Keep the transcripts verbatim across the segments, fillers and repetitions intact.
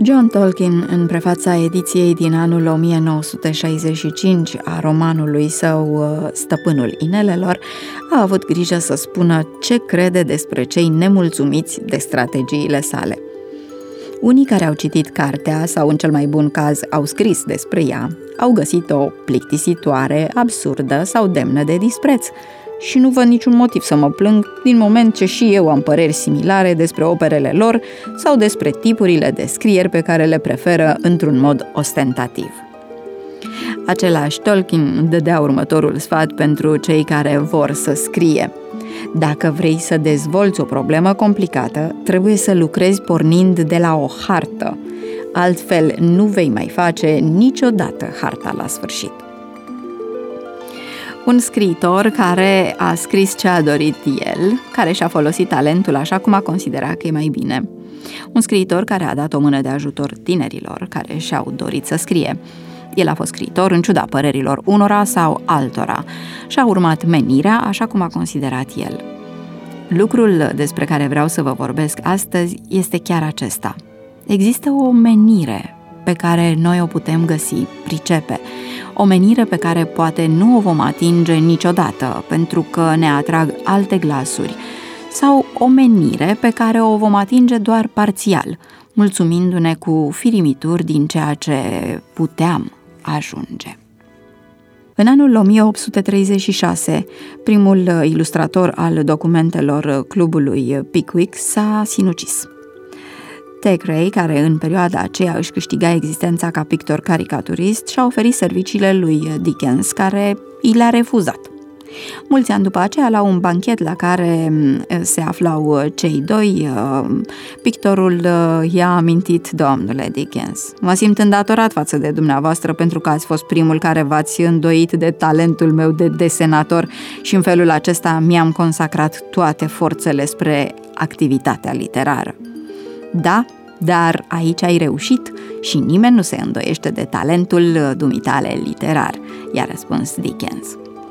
John Tolkien, în prefața ediției din anul o mie nouă sute șaizeci și cinci a romanului său Stăpânul Inelelor, a avut grijă să spună ce crede despre cei nemulțumiți de strategiile sale. Unii care au citit cartea sau, în cel mai bun caz, au scris despre ea, au găsit-o plictisitoare, absurdă sau demnă de dispreț. Și nu văd niciun motiv să mă plâng, din moment ce și eu am păreri similare despre operele lor sau despre tipurile de scrieri pe care le preferă într-un mod ostentativ. Același Tolkien dădea următorul sfat pentru cei care vor să scrie. Dacă vrei să dezvolți o problemă complicată, trebuie să lucrezi pornind de la o hartă. Altfel nu vei mai face niciodată harta la sfârșit. Un scriitor care a scris ce a dorit el, care și-a folosit talentul așa cum a considerat că e mai bine. Un scriitor care a dat o mână de ajutor tinerilor care și-au dorit să scrie. El a fost scriitor în ciuda părerilor unora sau altora și a urmat menirea așa cum a considerat el. Lucrul despre care vreau să vă vorbesc astăzi este chiar acesta. Există o menire pe care noi o putem găsi, pricepe, o menire pe care poate nu o vom atinge niciodată pentru că ne atrag alte glasuri, sau o menire pe care o vom atinge doar parțial, mulțumindu-ne cu firimituri din ceea ce puteam ajunge. În anul o mie opt sute treizeci și șase, primul ilustrator al documentelor clubului Pickwick s-a sinucis. Thackeray, care în perioada aceea își câștiga existența ca pictor caricaturist, și-a oferit serviciile lui Dickens, care i le-a refuzat. Mulți ani după aceea, la un banchet la care se aflau cei doi, pictorul i-a amintit: domnule Dickens, mă simt îndatorat față de dumneavoastră pentru că ați fost primul care v-ați îndoit de talentul meu de desenator și în felul acesta mi-am consacrat toate forțele spre activitatea literară. Da, dar aici ai reușit și nimeni nu se îndoiește de talentul dumitale literar, i-a răspuns Dickens.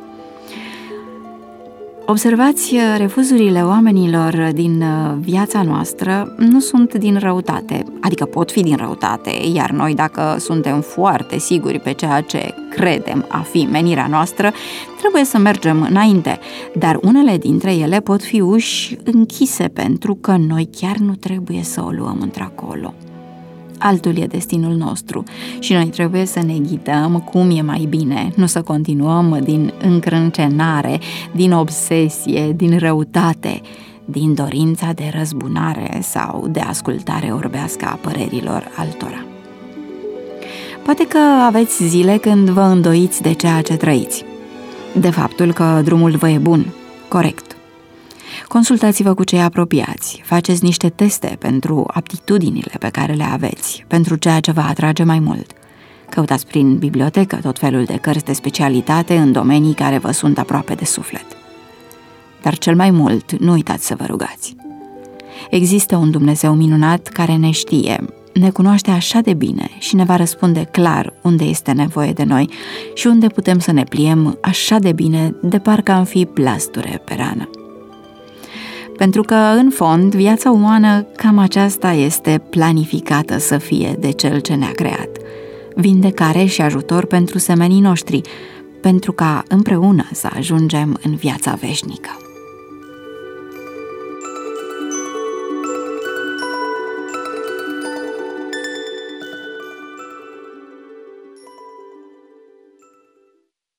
Observați, refuzurile oamenilor din viața noastră nu sunt din răutate, adică pot fi din răutate, iar noi, dacă suntem foarte siguri pe ceea ce credem a fi menirea noastră, trebuie să mergem înainte, dar unele dintre ele pot fi uși închise pentru că noi chiar nu trebuie să o luăm într-acolo. Altul e destinul nostru și noi trebuie să ne ghidăm cum e mai bine, nu să continuăm din încrâncenare, din obsesie, din răutate, din dorința de răzbunare sau de ascultare orbească a părerilor altora. Poate că aveți zile când vă îndoiți de ceea ce trăiți, de faptul că drumul vă e bun, corect. Consultați-vă cu cei apropiați, faceți niște teste pentru aptitudinile pe care le aveți, pentru ceea ce vă atrage mai mult. Căutați prin bibliotecă tot felul de cărți de specialitate în domenii care vă sunt aproape de suflet. Dar cel mai mult, nu uitați să vă rugați. Există un Dumnezeu minunat care ne știe, ne cunoaște așa de bine și ne va răspunde clar unde este nevoie de noi și unde putem să ne pliem așa de bine de parcă am fi plasture pe rană. Pentru că, în fond, viața umană cam aceasta este planificată să fie de Cel ce ne-a creat. Vindecare și ajutor pentru semenii noștri, pentru ca împreună să ajungem în viața veșnică.